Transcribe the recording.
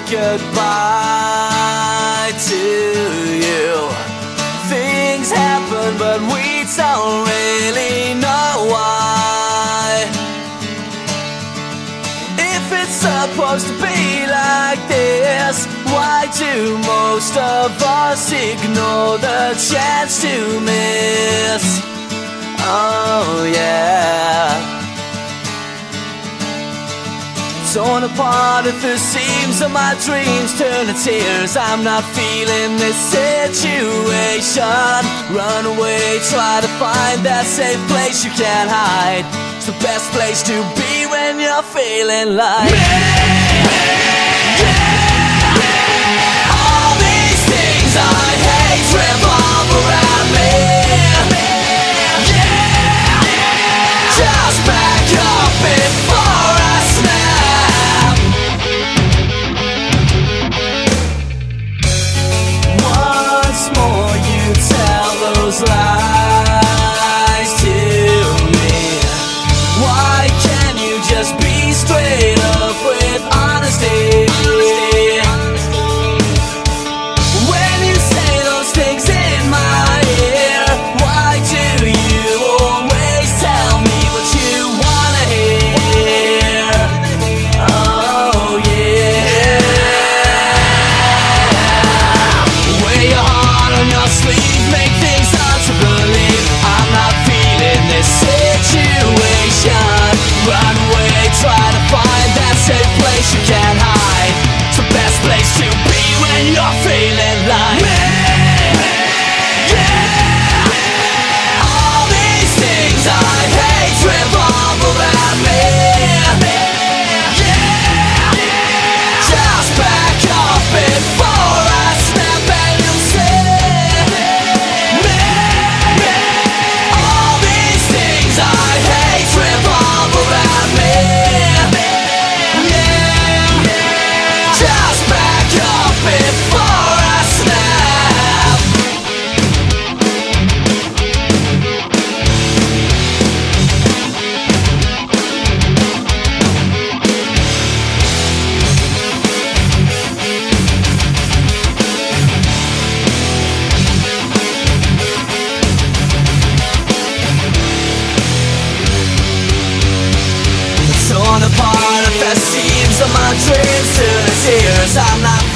goodbye to you. Things happen, but we don't really know why. If it's supposed to be like this, why do most of us ignore the chance to miss? Oh yeah. Torn apart at the seams of my dreams, turn to tears. I'm not feeling this situation. Run away, try to find that safe place you can't hide. It's the best place to be when you're feeling like me. Yeah. All these things I hate revolve around me. Yeah. Just back up before I snap. Once more you tell those lies to me. Why can't you just be straight up with honesty? When you say those things in my ear, why do you always tell me what you wanna hear? Oh yeah. Wear your heart on your sleeve, make things hard to believe. I'm not feeling this situation. Run away, try to find that safe place you can't hide. It's the best place to be when you're feeling like me. Yeah. All these things I hate revolve around me. Yeah. Just back up before I snap and you'll see me. All these things I hate revolve around me. Yeah. Just back up before I snap. Torn apart at the seams of my dreams to the tears. I'm not